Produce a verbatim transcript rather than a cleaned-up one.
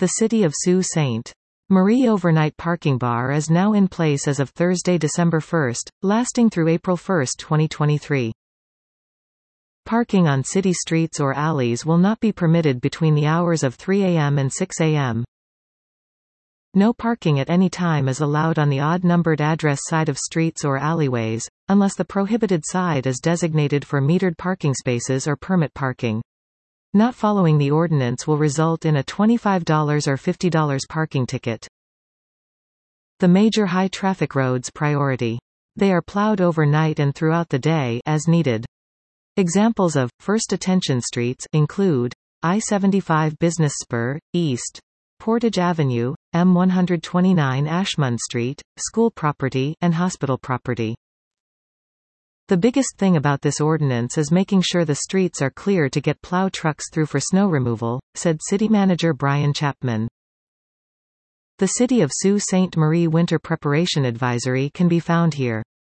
The City of Sault Ste. Marie overnight parking bar is now in place as of Thursday, December first, lasting through April first, twenty twenty-three. Parking on city streets or alleys will not be permitted between the hours of three A M and six A M No parking at any time is allowed on the odd-numbered address side of streets or alleyways, unless the prohibited side is designated for metered parking spaces or permit parking. Not following the ordinance will result in a twenty-five dollars or fifty dollars parking ticket. The major high-traffic roads priority. They are plowed overnight and throughout the day as needed. Examples of first attention streets include I seventy-five Business Spur, East, Portage Avenue, M one twenty-nine Ashmund Street, school property, and hospital property. The biggest thing about this ordinance is making sure the streets are clear to get plow trucks through for snow removal, said City Manager Brian Chapman. The City of Sault Ste. Marie Winter Preparation Advisory can be found here.